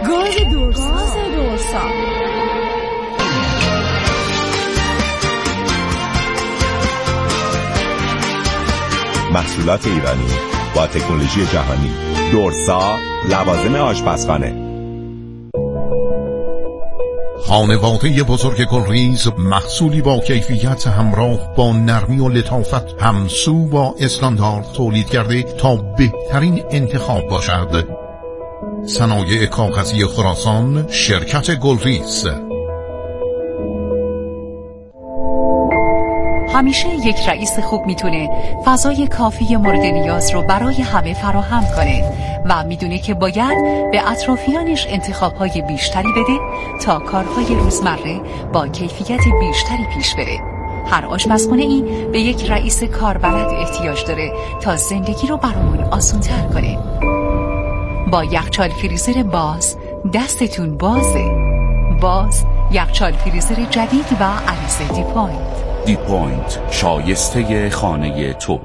گاز دورسا. محصولات ایرانی با تکنولوژی جهانی. دورسا، لوازم آشپزخانه. خانواده بزرگ گلریز، محصولی با کیفیت همراه با نرمی و لطافت، همسو با استاندارد تولید کرده تا بهترین انتخاب باشد. صنایع کاغذی خراسان، شرکت گلریز. همیشه یک رئیس خوب میتونه فضای کافی مورد نیاز رو برای همه فراهم کنه و میدونه که باید به اطرافیانش انتخاب‌های بیشتری بده تا کارهای روزمره با کیفیت بیشتری پیش بره. هر آشپزخونه‌ای به یک رئیس کاربلد احتیاج داره تا زندگی رو برامون آسان‌تر کنه. با یخچال فریزر باز دستتون بازه. باز یخچال فریزر جدید و عریض دیپوینت. دیپوینت، شایسته خانه تو.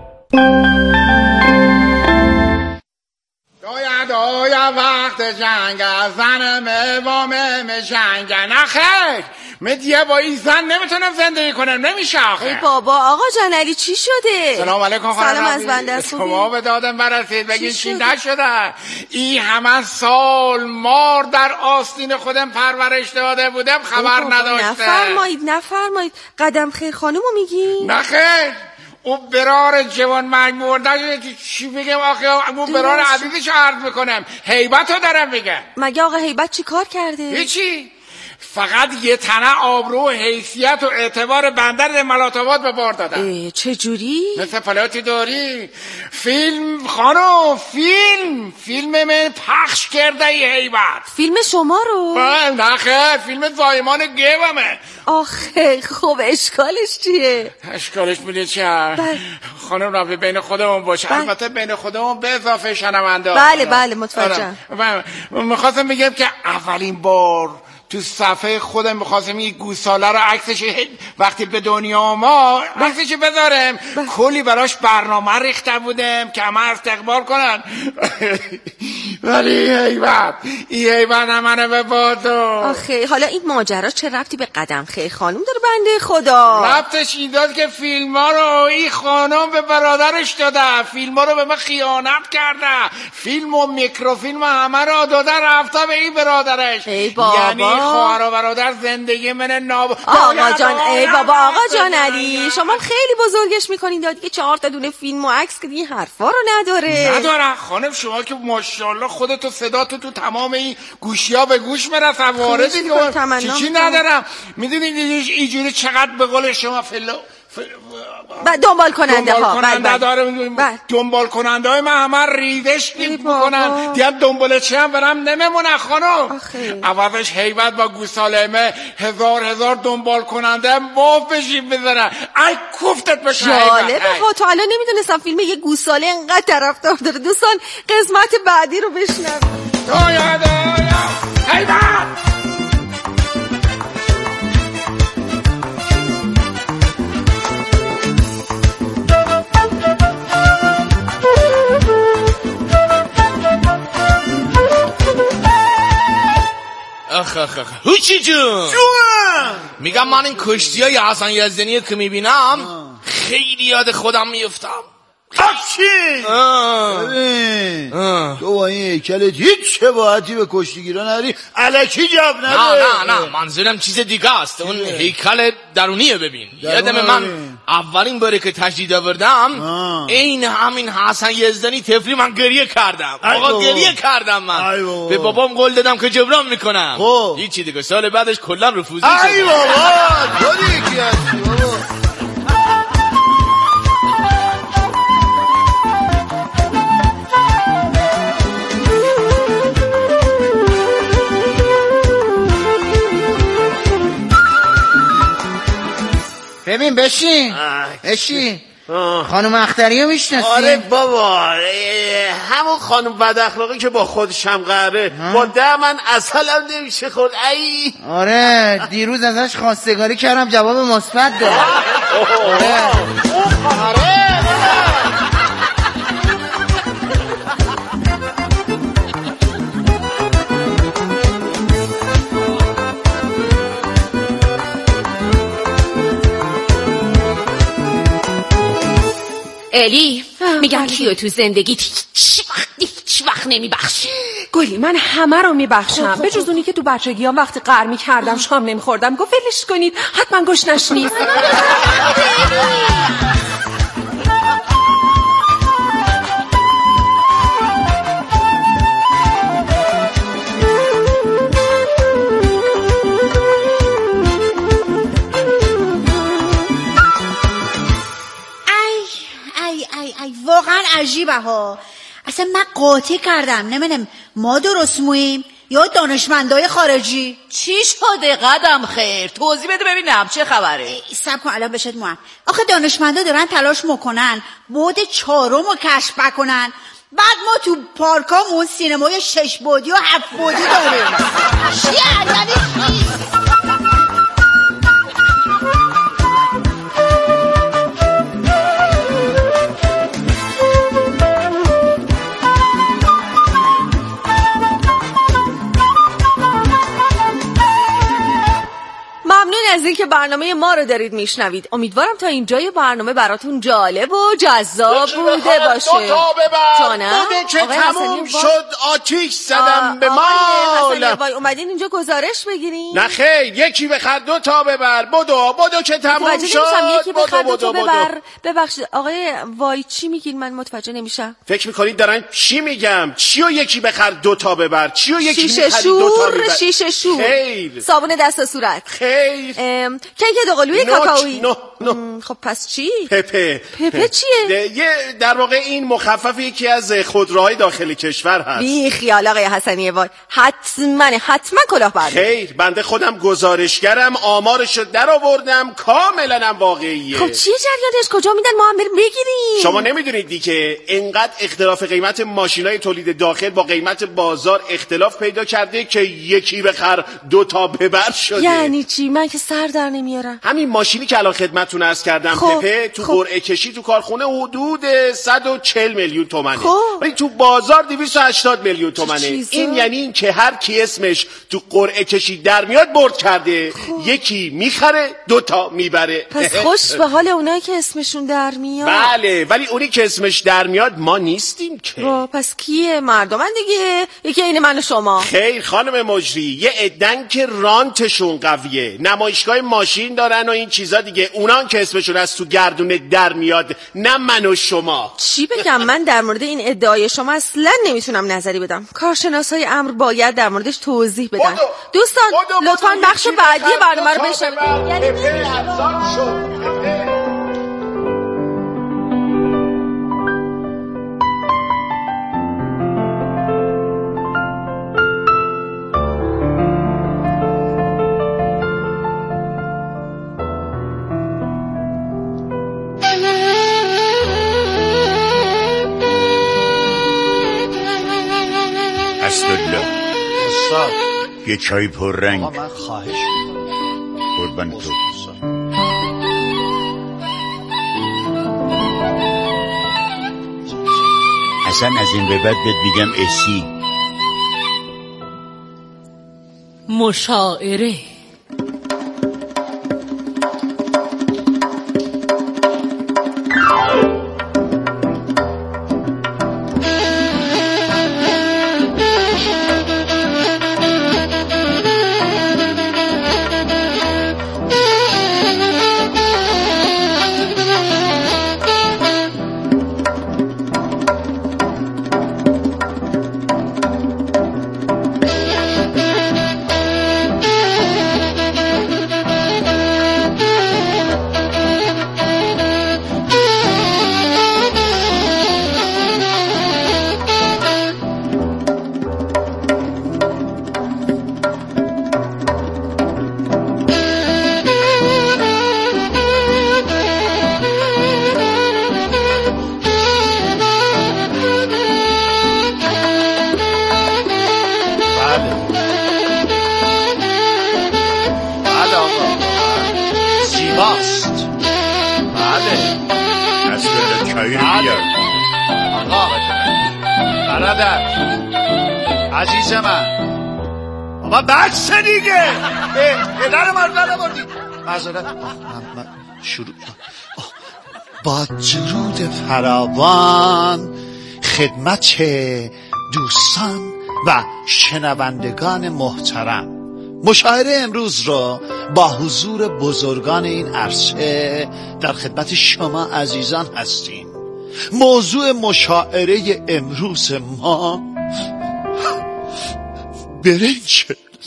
دویا وقت جنگ زنم با جنگ نخیر مدیه با این زن نمیتونم زندگی کنم، نمیشه آخه. ای بابا آقا جان علی چی شده؟ سلام علیکم خانم. سلام از بنده است. شما به دادم برسید بگین چی نشده. این همه سال مار در آستین خودم پرورش داده بودم خبر نداشته. نفرمایید قدم خیر خانومو میگی؟ نخیر اون برار جوان مرگ مرده چی بگم آخه اون برار عزیزش عرض میکنم هیبتو دارم بگم. مگه آقا هیبت چی کار کرده؟ هیچی، فقط یه تنه آبرو و حیثیت و اعتبار بندر ملاتاباد به بار دادن. چجوری؟ مثل پلاتی داری فیلم خانم، فیلم من پخش کرده ای هیبت. فیلم شما رو؟ نخه فیلم زایمان گیومه. آخه خب اشکالش چیه؟ اشکالش میده چه؟ خانم رابطه بین خودمون باشه. البته بین خودمون به اضافه شنونده. بله متوجهم. میخواستم بگم که اولین بار تو صفحه خودم می‌خواستم این گوساله رو عکسش وقتی به دنیا آمد عکسش بذارم. کلی براش برنامه ریخته بودم که همه استقبال کنن. ولی هیبت همه به بادو. آخه حالا این ماجرا چه ربطی به قدم خیر خانم داره بنده خدا؟ ربطش این داد که فیلم ها رو این خانم به برادرش داده، فیلم ها رو به من خیانت کرده، فیلم و میکروفیلم همه رو داده رفته به این برادرش. ای بابا، یعنی خواهر و برادر زندگی من آقا جان ای بابا آقا جان علی شما خیلی بزرگش میکنین دادی که 4 تا دونه فیلم و عکس که این حرفا رو نداره خانم. شما که ماشاءالله خودتو صداتو تو تمام این گوشیا به گوش میرسه وارد چی ندارم. میدونید اینجوری چقدر به قول شما دنبال کننده ها دنبال کننده های من همه ریدش میکنن دیگه دنبال چه هم برم نمیمونه خانم. عوضش هیبت با گوسالمه هزار دنبال کننده باف بشیم بذارن. ای کوفتت بشه. جالبه تو الان نمیدونستم فیلم یه گوساله انقدر طرفدار داره. دوستان قسمت بعدی رو بشنویم. دویا هیبت هوچی جون میگم من این کشتی های حسن یزدانی که میبینم خیلی یاد خودم میفتم. چی؟ تو با این هیکلت هیچ شباهتی به کشتیگیرا نداری. الکی جواب نده. نه منظورم چیز دیگه است. اون هیکل درونیه. ببین یادم من اولین باره که تجدید آوردم این همین حسن یزدانی طفلی من گریه کردم. آقا گریه کردم. من به بابام قول دادم که جبران میکنم. هیچی دیگه سال بعدش کلا رفوزی شد. ای بابا تو یکی هستی بابا. ببین بشین خانم اختریو میشناسی؟ آره بابا همون خانم بد اخلاقی که با خودشم قهره با من اصلا نمیشه خورد. ای آره دیروز ازش خواستگاری کردم جواب مثبت داد. آره الی میگم کیو تو زندگیت هیچ وقت نمیبخشی؟ گلی من همه رو میبخشم به جز اونی که تو بچگیام وقتی قهر میکردم شام نمیخوردم گفت ولش کنید حتما گشنش نیست. واقعا عجیبه ها. اصلا من قاطی کردم نمیدونم ما درست مویم یا دانشمندای خارجی. چی شده قدم خیر؟ توضیح بده ببینم چه خبره. سب کن الان بشد موام. آخه دانشمندا دارن تلاش میکنن بعد 4 رو کشف کنن. بعد ما تو پارکامون سینمای 6 بعدی و 7 بعدی داریم. چی یعنی چی؟ از اینکه برنامه ما رو دارید میشنوید. امیدوارم تا اینجای برنامه براتون جالب و جذاب بوده باشه. بودو که تموم شد آتیش زدم به مال. اومدین اینجا گزارش بگیرین؟ نه خیر یکی بخر 2 تا ببر. بودو که تموم شد. یکی بخر 2 تا ببر. ببخشید آقای وای چی میگین من متوجه نمیشم. فکر میکنید دارن چی میگم؟ چیو یکی بخر 2 تا ببر؟ چیو یکی میخری 2 تا ببر؟ شیشه شور. خیر. صابون دست و صورت. خیر. کنک دوقلوی کاکائویی. نه. خب پس چی؟ پپه چیه؟ یه در واقع این مخفف یکی از خودروهای داخل کشور هست. بی خیال آقای حسنی وای حتما کلاهبرداری. خیر بنده خودم گزارشگرم آمارشو در آوردم کاملا هم واقعیه. خب چیه جریانش؟ کجا میدن ما هم بریم بگیریم؟ شما نمیدونید دیگه انقدر اختلاف قیمت ماشینای تولید داخل با قیمت بازار اختلاف پیدا کرده که یکی بخر 2 تا ببر شده. یعنی چی؟ من که سر در نمیارم. همین ماشینی که الان خدمتتون عرض کردم پپه تو قرعه کشی تو کارخونه حدود 140 میلیون تومنه ولی تو بازار 280 میلیون تومنه. این یعنی این که هر کی اسمش تو قرعه کشی در میاد برد کرده. یکی میخره 2 تا میبره. پس خوش به حال اونایی که اسمشون در میاد. بله ولی اونی که اسمش در میاد ما نیستیم که. پس کیه؟ مردمن دیگه. یکی این من و شما. خیر خانم مجری یه عدن که رانتشون قویه نمایشگاه ماشین دارن و این چیزا دیگه. اونان که اسمشون از تو گردونه در میاد نه من و شما. چی بگم من در مورد این ادعای شما اصلا نمیتونم نظری بدم. کارشناسای امر باید در موردش توضیح بدن. دوستان لطفاً بخش بعدی برنامه رو بشنوید. یه چای پررنگ. من خواهش قربان تو. اصلا از این به بعد بهت میگم اسی. مشاعره عزیز من بابا بس دیگه پدر من نبردی معذرت. من شروع با درود فراوان خدمت دوستان و شنوندگان محترم، مشاعره امروز رو با حضور بزرگان این عرصه در خدمت شما عزیزان هستیم. موضوع مشاعره امروز ما برنج.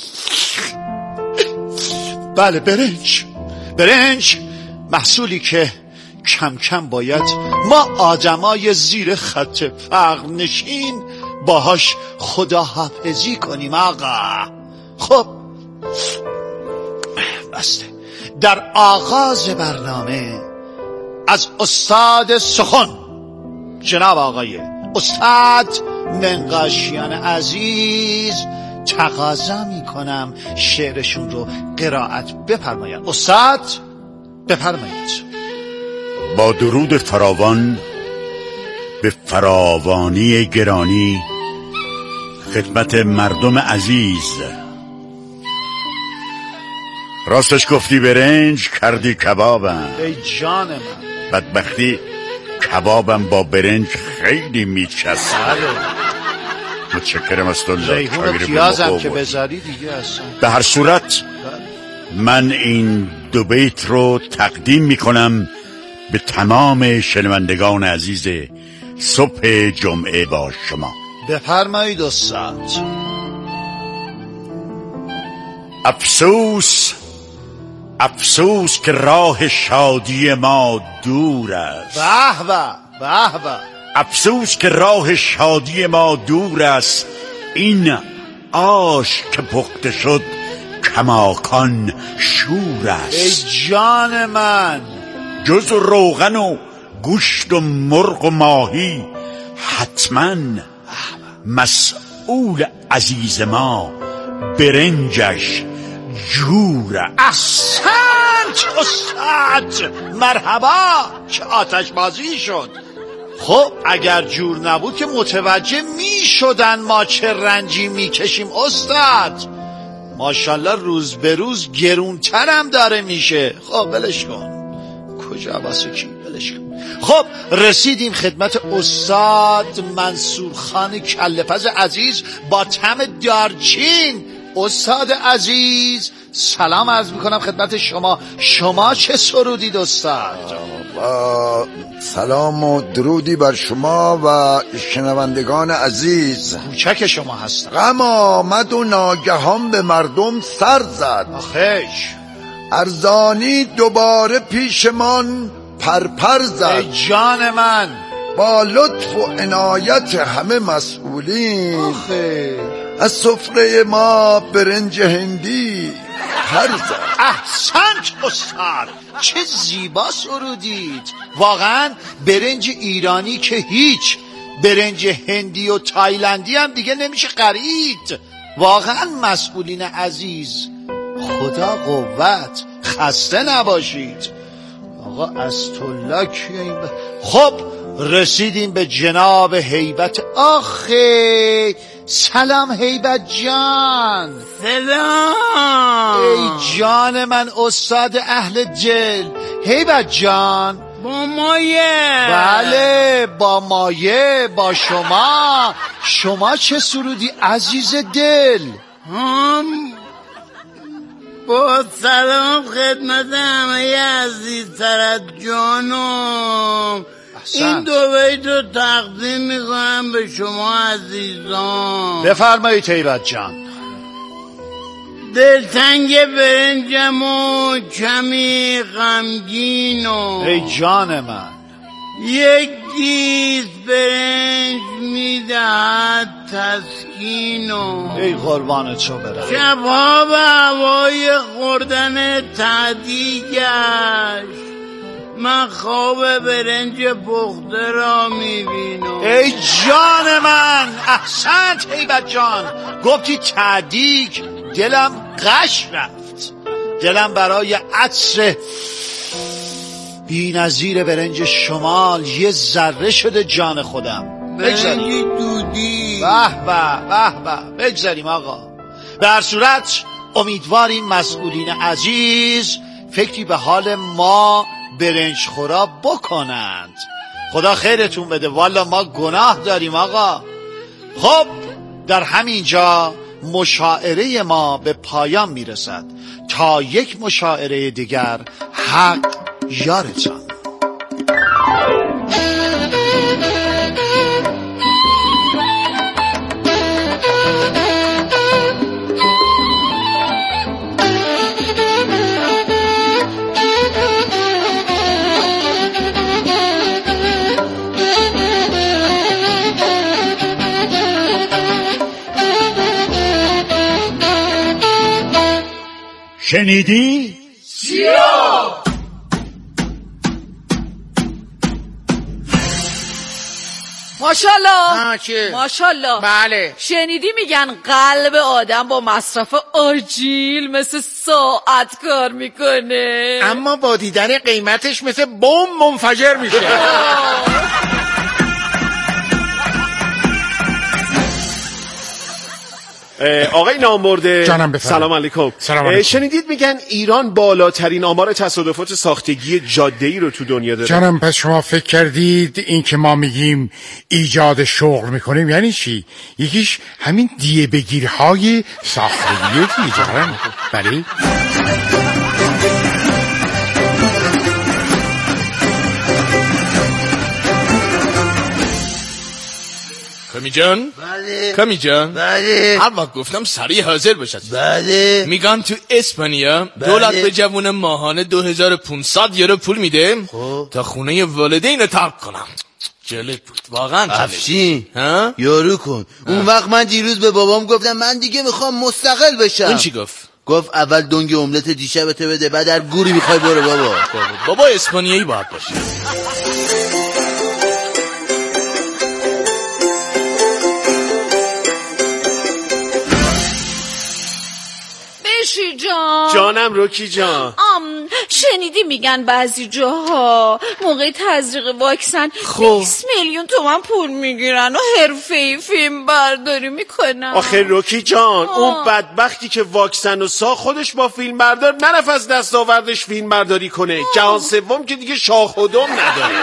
بله، برنج محصولی که کم کم باید ما آدمای زیر خط فقر نشین باهاش خداحافظی کنیم آقا. خب بسته. در آغاز برنامه از استاد سخن جناب آقای استاد منقاشیان عزیز تقاضا میکنم شعرشون رو قرائت بفرمایید. استاد بفرمایید. با درود فراوان به فراوانی گرانی خدمت مردم عزیز. راستش گفتی برنج، کردی کبابم. ای جان من، بدبختی کبابم با برنج خیلی میچسبه. متشکرم از تو. ریحون و پیازم که بذاری دیگه اصلا. به هر صورت من این دو بیت رو تقدیم میکنم به تمام شنوندگان عزیز صبح جمعه با شما. بفرمایید استاد. افسوس که راه شادی ما دور است. به به. افسوس که راه شادی ما دور است. این آش که پخته شد کماکان شور است. ای جان من، جز روغن و گوشت و مرغ و ماهی حتما مسئول عزیز ما برنجش جور. احسنت استاد، مرحبا. چه آتش بازی شد. خب اگر جور نبود که متوجه می شدن ما چه رنجی می کشیم استاد. ماشاءالله روز به روز گرونترم داره میشه. خب بلش کن، کجا واسه کی، بلش کن. خب رسیدیم خدمت استاد منصور خان کله‌پز عزیز با طعم دارچین. استاد عزیز سلام عرض میکنم خدمت شما. شما چه سرودید استاد؟ سلام و درودی بر شما و شنوندگان عزیز. کوچک شما هستم. غم آمد و ناگهان به مردم سر زد. آخیش ارزانی دوباره پیشمان پرپر زد. ای جان من، با لطف و عنایت همه مسئولین از سفره ما برنج هندی پر زد. احسنت استاد، چه زیبا سرودید. واقعا برنج ایرانی که هیچ، برنج هندی و تایلندی هم دیگه نمیشه خرید. واقعا مسئولین عزیز خدا قوت، خسته نباشید. آقا استالله کیه این خب رسیدیم به جناب هیبت. آخه سلام هیبت جان. سلام. ای جان من استاد اهل دل. هیبت جان با مایه. بله با مایه، با شما. شما چه سرودی عزیز دل؟ با سلام خدمت همه عزیزتر از جانم. این دو بیت رو تقدیم میکنم به شما عزیزان. بفرمایید هیبت جان. دلتنگ برنجم و کمی غمگینم. ای جان من، یک گیز برنج میدهد تسکینم. ای قربان تو برم. شبها به هوای خوردن تهدی گشت، من خواب برنج پخته را میبینم. ای جان من، احسنت هیبت جان. گفتی تهدیگ، دلم غش رفت. دلم برای عطر بی نظیر برنج شمال یه ذره شده جان خودم. برنج دودی. به به به به. بگذاریم آقا. به هر صورت امیدواریم مسئولین عزیز فکری به حال ما برنج خورا بکنند. خدا خیرتون بده، والا ما گناه داریم آقا. خب در همین جا مشاعره ما به پایان میرسد تا یک مشاعره دیگر. حق یارتان. شنیدی؟ چیا؟ ماشالله ماشالله. بله. شنیدی میگن قلب آدم با مصرف آجیل مثل ساعت کار میکنه، اما با دیدن قیمتش مثل بمب منفجر میشه. آقای نامبرده، جانم بفرمایید. سلام علیکم. سلام علیکم. شنیدید میگن ایران بالاترین آمار تصادفات ساختگی جاده‌ای رو تو دنیا داره؟ جانم پس شما فکر کردید این که ما میگیم ایجاد شغل میکنیم یعنی چی؟ یکیش همین دیه بگیرهای ساختگیه دیگه جانم. بله کمی جان؟ بله. کمی جان؟ بله. هر وقت گفتم سریع حاضر باشد. بله. میگن تو اسپانیا دولت به جوون ماهانه 2500 یورو پول میده تا خونه والدین رو ترک کنم. جالب بود واقعا. افشین یارو کن. اون وقت من دیروز به بابام گفتم من دیگه میخوام مستقل بشم. اون چی گفت؟ گفت اول دنگ املت دیشبته بده بعد هر گوری میخوای برو بابا. بابا اسپانیایی باید باشه. بشی جان. جانم روکی جان. شنیدی میگن بعضی جاها موقع تزریق واکسن 20 میلیون تومان پول میگیرن و حرفه‌ای فیلم برداری میکنن. آخه روکی جان اون بدبختی که واکسن و خودش با فیلم بردار نرفت از دستاوردش فیلم برداری کنه. جهان سوم که دیگه شاخ و دم نداره.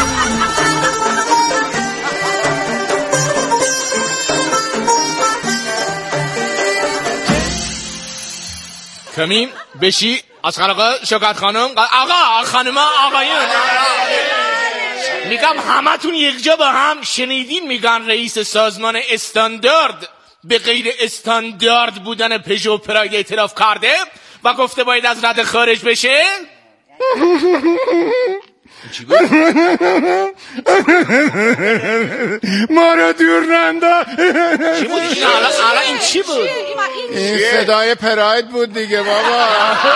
کمی بشی از آقا شوکت خانم. آقا خانم آقایون میگم همه تون یک جا با هم شنیدین میگن رئیس سازمان استاندارد به غیر استاندارد بودن پژو پراید اعتراف کرده و گفته باید از رده خارج بشه. چی گفت؟ ما رو دور ننده. چی بود این؟ الان این چی بود؟ این صدای پراید بود دیگه بابا.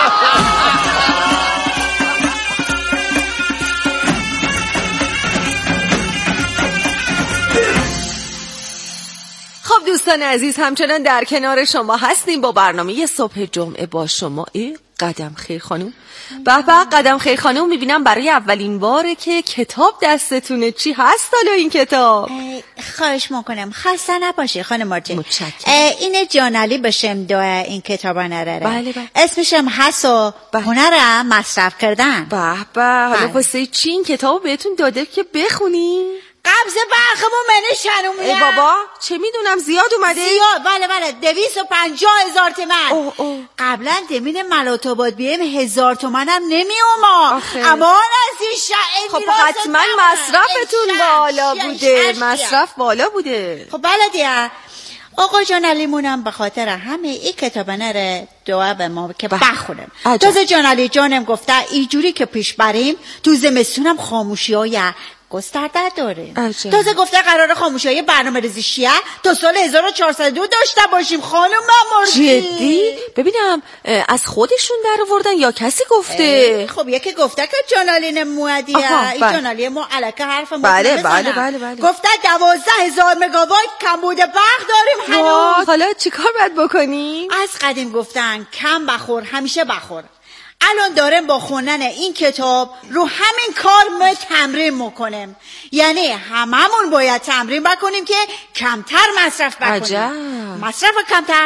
خب دوستان عزیز همچنان در کنار شما هستیم با برنامه صبح جمعه با شما. قدم خیر خانوم. به به قدم خیر خانوم، میبینم برای اولین باره که کتاب دستتونه. چی هست حالا این کتاب؟ خواهش میکنم خسته نباشی خانم مارتین. این جانالی بشم دو این کتاب نره. بله بله. اسمشم هست و هنرم مصرف کردن. به به. حالا واسه چی این کتاب بهتون داده که بخونی؟ قبض برخمون منه شنومیم. ای بابا چه میدونم زیاد اومده؟ زیاد بله 250,000 تومن. قبلا دمین ملاتاباد بیم 1000 تومن هم نمی اومد. اما از این خب حتما مصرفتون بالا بوده. مصرف بالا بوده. خب بله دیگه. آقا جان علیمونم به خاطر همه این کتاب نره دعا به ما که بخونم. تازه جان علی جانم گفته اینجوری که پیش بریم تو زمستونم خاموشی های گسترده داره. تازه گفته قرار خاموشی برنامه ریزی شیعه تا سال 1402 داشته باشیم. خانم ماموردی جدی؟ ببینم از خودشون در آوردن یا کسی گفته؟ خب یکی گفته که جانالین موعدیه. این جانالی ما علکه حرف بله. گفته 12,000 مگاوایت کمبود برق داریم هنوز. حالا چیکار باید بکنیم؟ از قدیم گفتن کم بخور همیشه بخور. الان دارم با خوندن این کتاب رو همین کار ما تمرین میکنیم. یعنی هممون باید تمرین بکنیم که کمتر مصرف بکنیم. مصرف کمتر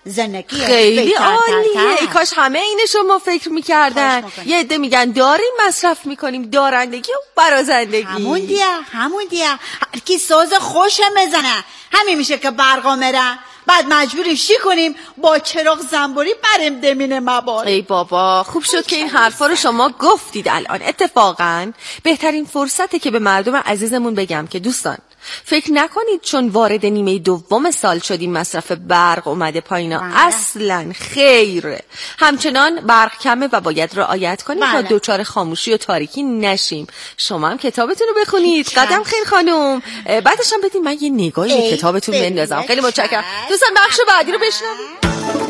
زندگی خیلی عالیه. ای کاش همه اینشو ما فکر میکردن. یه عده میگن داریم مصرف میکنیم، دارندگی و برازندگی. همون دیه هر کی ساز خوشه میزنه، همین میشه که برقا میرن، بعد مجبوریم شی کنیم با چراغ زنبوری بریم دمین مباد. ای بابا خوب شد که این حرفا رو شما گفتید الان. اتفاقا بهترین فرصته که به مردم عزیزمون بگم که دوستان فکر نکنید چون وارد نیمه دوم سال شدیم مصرف برق اومده پایینا. اصلا خیر، همچنان برق کمه و باید رعایت کنیم تا دوچار خاموشی و تاریکی نشیم. شما هم کتابتون رو بخونید قدم خیر خانم، بعدش هم بدین من یه نگاهی به کتابتون بندازم. خیلی متشکرم. دوستان بخش بعدی رو بشنوید.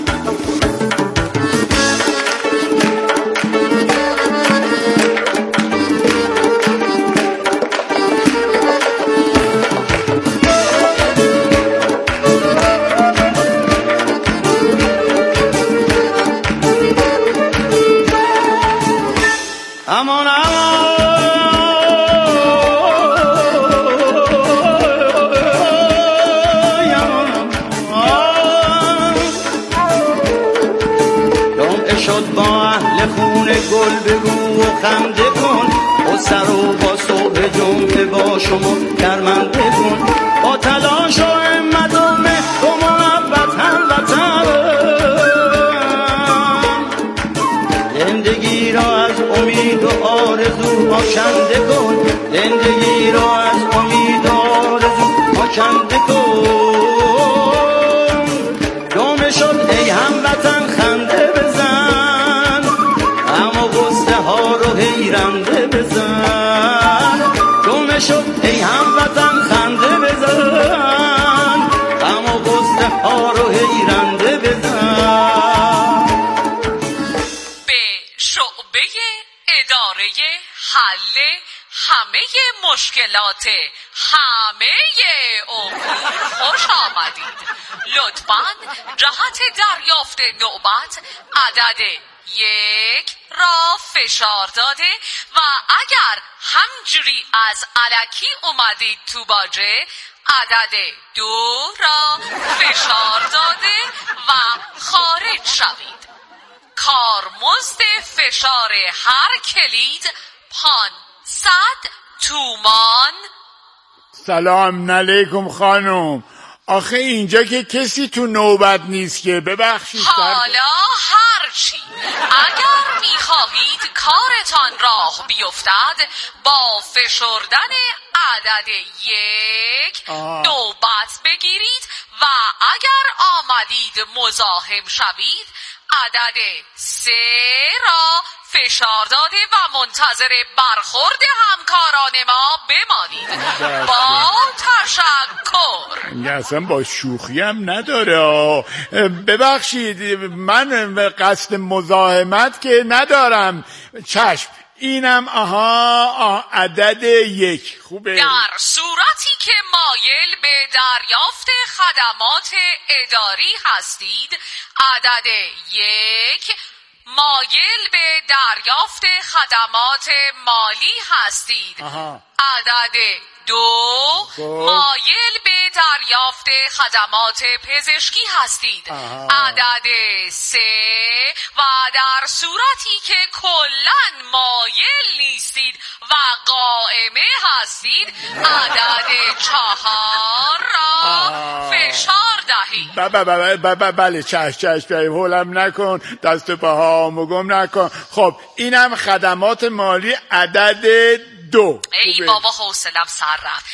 امان جمعه شد با اهل خونه گل بگو و خنده کن، با سر و با صبح جمعه با شما درمنده کن، با تلاش و همت و مهر و محبت هموطن زندگی را از امید و آرزو آکنده کن، زندگی را از امید و آرزو آکنده کن. جمعه شد ای هموطن خنده بزن، اما غصه ها رو حیرنده بزن. جمعه شد ای هموطن خنده بزن، اما غصه ها رو حیرنده بزن. اداره حل همه مشکلات همه امور خوش آمدید. لطفاً جهت دریافت نوبت عدد 1 را فشار داده و اگر همجوری از الکی اومدید تو باجه عدد 2 را فشار داده و خارج شوید. کارمزد فشار هر کلید 500 تومان. سلام علیکم خانم. آخه اینجا که کسی تو نوبت نیست که، ببخشید. حالا هرچی اگر میخواهید کارتان راه بیفتد با فشردن عدد 1 نوبت بگیرید و اگر آمدید مزاحم شوید عدد 3 را فشار داده و منتظر برخورد همکاران ما بمانید. با تشکر. اصلا با شوخی هم نداره. ببخشید من قصد مزاحمت که ندارم. چشم اینم عدد 1 خوبه. در صورتی که مایل به دریافت خدمات اداری هستید عدد 1، مایل به دریافت خدمات مالی هستید عدد 2، مایل به دریافت خدمات پزشکی هستید عدد 3 و در صورتی که کلاً مایل نیستید و قائمه هستید عدد 4 را فشار دهید. بله چشم هولم نکن، دست پاهامو گم نکن. خب اینم خدمات مالی عدد 2. ای بابا حوصلم سر رفت.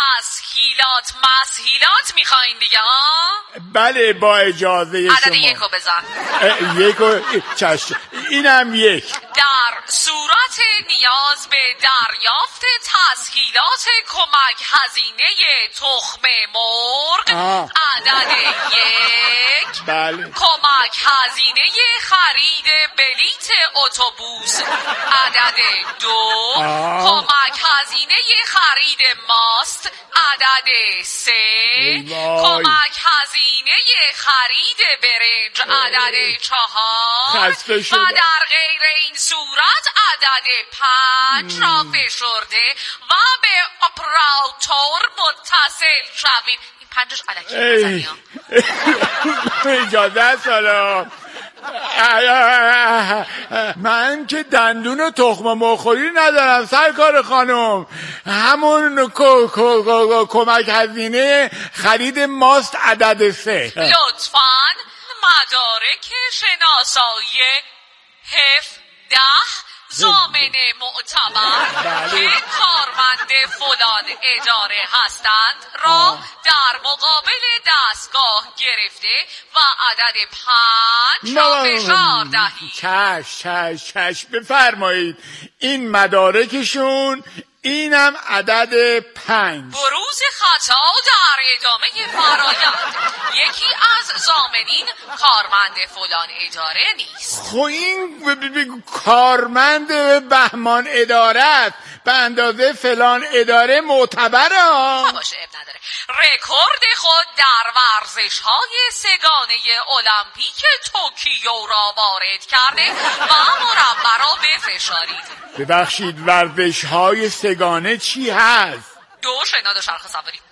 مسهیلات میخواین دیگه ها؟ بله با اجازه شما. عدد 1 رو بزن. 1 چشم اینم 1. در صورت نیاز به دریافت تسهیلات کمک هزینه تخم مرغ عدد 1، بله. کمک هزینه خرید بلیت اتوبوس عدد 2، کمک هزینه خرید ماست عدد 3، کمک هزینه خرید برنج عدد 4 و در غیر این صورت عدد 5 را فشرده و به اپراتور متصل شوید. پنجش علکی نزنی ها. اجازه است حالا. من که دندون و تخم مخوری ندارم سرکار خانم. همون کمک هزینه خرید ماست عدد 3. لطفاً مدارک شناسایی 17 ضامن معتبر که کارمند فلان اداره هستند را در مقابل دستگاه گرفته و عدد 5 را فشار دهید. چشم بفرمایید. این مدارکشون، اینم عدد 5. بروز خطا در ادامه فرایند. یکی از ضامنین کارمند فلان اداره نیست. خب این کارمند بهمان اداره است، به اندازه فلان اداره معتبره ها. باشه اب نداره. رکورد خود در ورزش‌های سگانه المپیک توکیو را وارد کرده و مربع را بفشارید. ببخشید ورزش‌های سگانه چی هست؟ دو شنا دو شرخ سواری.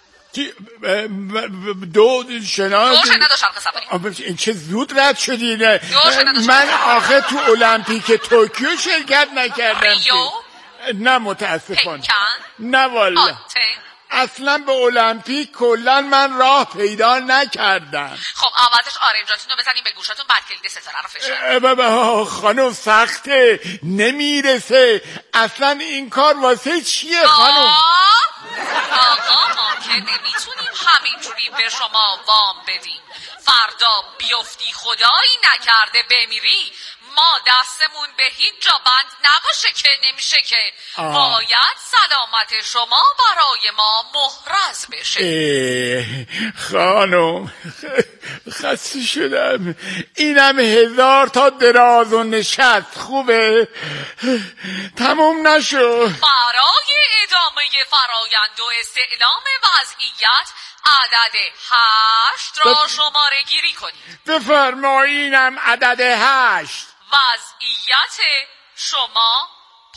دو شنا دو شرخ سواری. این چه زود رد شدید. من آخه تو المپیک توکیو شرکت نکردم. ریو؟ نه متاسفانه. پکن؟ نه والا. اصلا به المپیک کلا من راه پیدا نکردم. خب عوضش آرنجاتون رو بزنیم به گوشاتون، بعد کلید ستاره رو فشار. خانم سخته، نمیرسه. اصلا این کار واسه چیه خانم؟ آقا ما که نمیتونیم همینجوری به شما وام بدیم. فردا بیفتی خدایی نکرده بمیری، ما دستمون به هیچ جا بند نباشه که نمیشه که باید سلامت شما برای ما محرز بشه. خانم خسته شدم. اینم 1000 تا دراز و نشست. خوبه تموم نشو. برای ادامه فرایند و استعلام وضعیت عدد 8 را شماره گیری کنید. بفرمایینم عدد 8. وضعیت شما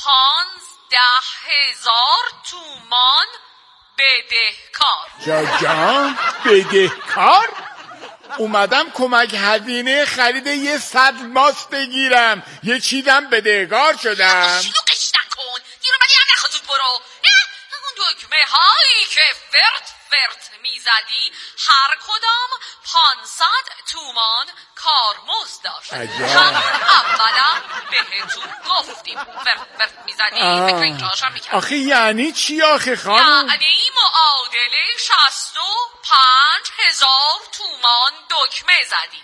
15,000 تومان بدهکار. جان بدهکار؟ اومدم کمک هزینه خرید یه 100 ماست بگیرم، یه چیزم بدهکار شدم. شلوغش نکن، دیر اومدی هم نخوزود برو. اون دکمه هایی که فرت میزدی هر کدام 500 تومان کارمزد داشت. همون اولم بهتون گفتیم فرت میزدی فکر اینجاش هم میکرد. آخه یعنی چی آخه خانم؟ یعنی معادله 65,000 تومان دکمه زدی.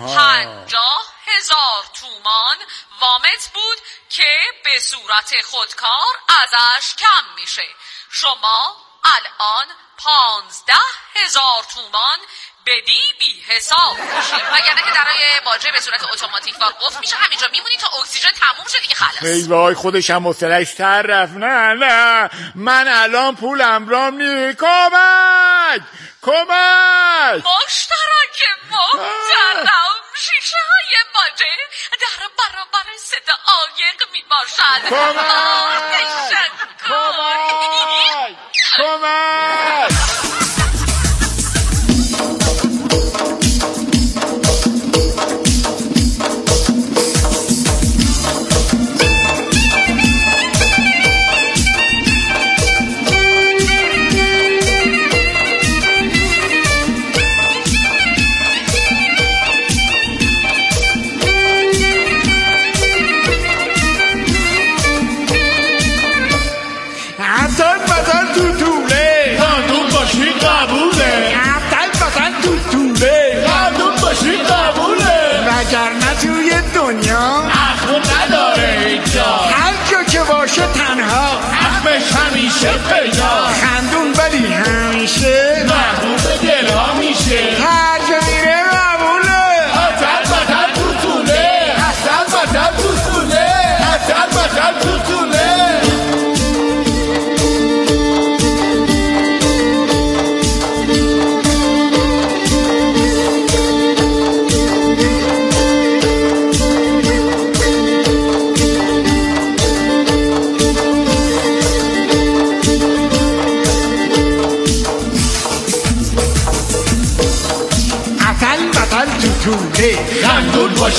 50,000 تومان وامت بود که به صورت خودکار ازش کم میشه. شما الان 15,000 تومان بدی بی حساب میشی، وگرنه که درای باجه به صورت اتوماتیک وار قفل میشه، همینجا میمونی تا اکسیژن تموم شه دیگه خلاص. ای وای خودش هم حوصله‌اش سر رفت. نه من الان پولم رام نی. کمک مشترک محترم، شیشه های باجه در برابر صدا عایق میباشد. کمک وگرنه توی دنیا اخو نداره جا، هر جا که باشه تنها حقش همیشه پیدا، خندون ولی همیشه محبوب دلها میشه، هر جا میره قبوله، حسن تو طوله، حسن تو طوله، حسن تو طوله. خندون باش